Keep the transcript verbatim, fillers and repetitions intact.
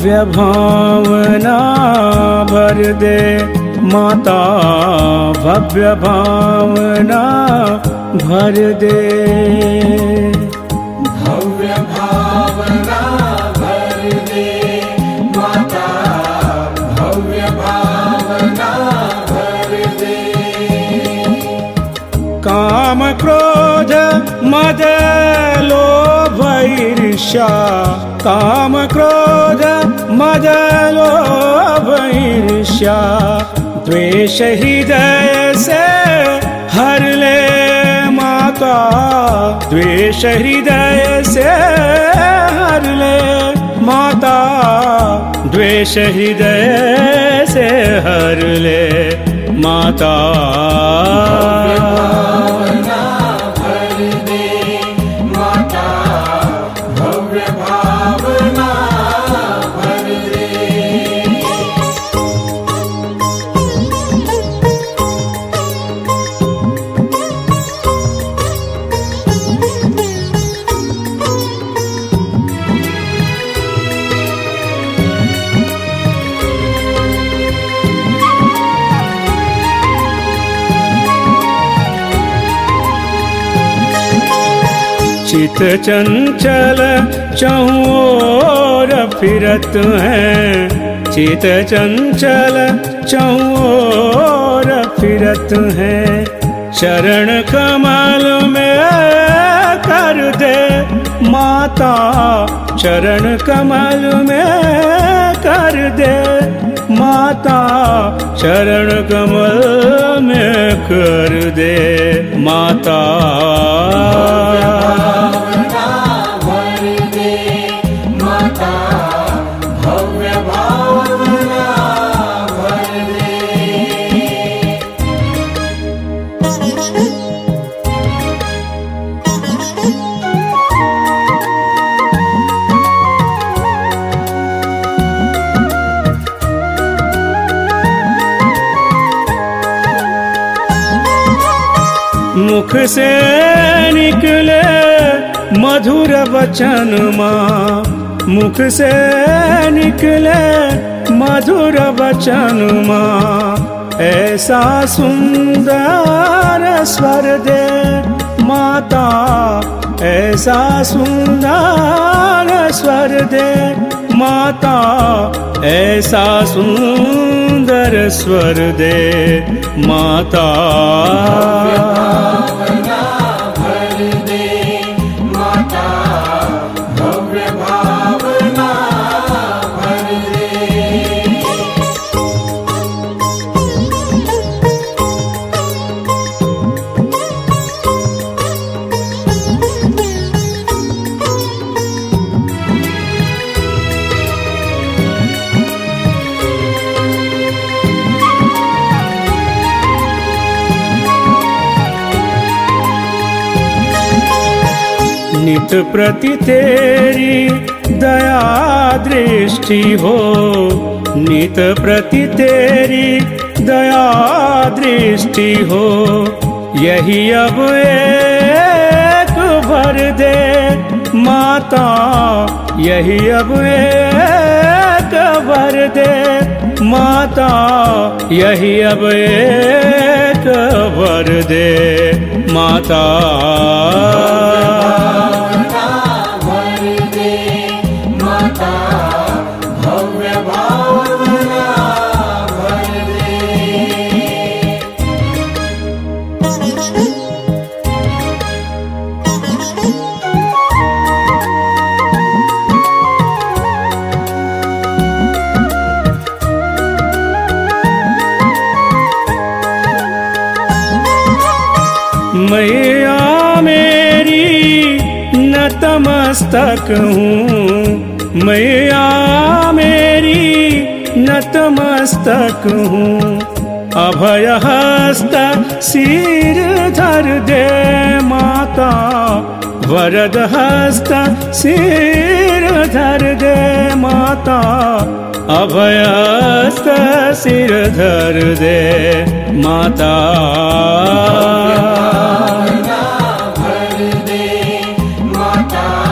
भव्य भावना भर दे माता, भव्य भावना भर दे। भव्य भावना भर दे माता, भव्य भावना भर दे। काम क्रोध मद लोभ ईर्ष्या, काम क्रोध मद लोभ ईर्ष्या, द्वेष हृदय से हर ले माता, द्वेष हृदय से हर ले माता, द्वेष हृदय से हर ले माता। भावना भर दे माता, भव्य भावना भर दे। चित चंचल चहुओर फिरत हैं, चित चंचल चहुओर फिरत हैं, चरण कमल में कर दे माता, चरण कमल में कर दे माता, चरण कमल में कर दे माता। भावना भर दे माता, भव्य भावना भर दे। मुख से निकले मधुर वचन माँ, मुख से निकले मधुर वचन माँ, ऐसा सुंदर स्वर दे माता, ऐसा सुंदर स्वर दे माता, ऐसा सुंदर स्वर दे माता। भावना भर दे माता, भव्य भावना भर दे। नित प्रति तेरी दया दृष्टि हो, नित प्रति तेरी दया दृष्टि हो, यही अब एक भर दे माता, यही अब एक भर दे माता, यही अब एक भर दे माता। भावना भर दे माता, भव्य भावना भर दे। मैया मेरी नतमस्तक हूँ, मैया मेरी नतमस्तक हूँ, अभय हस्त सिर धर दे माता, वरद हस्त सिर धर दे माता, अभय हस्त सिर धर दे माता। भावना भर दे माता,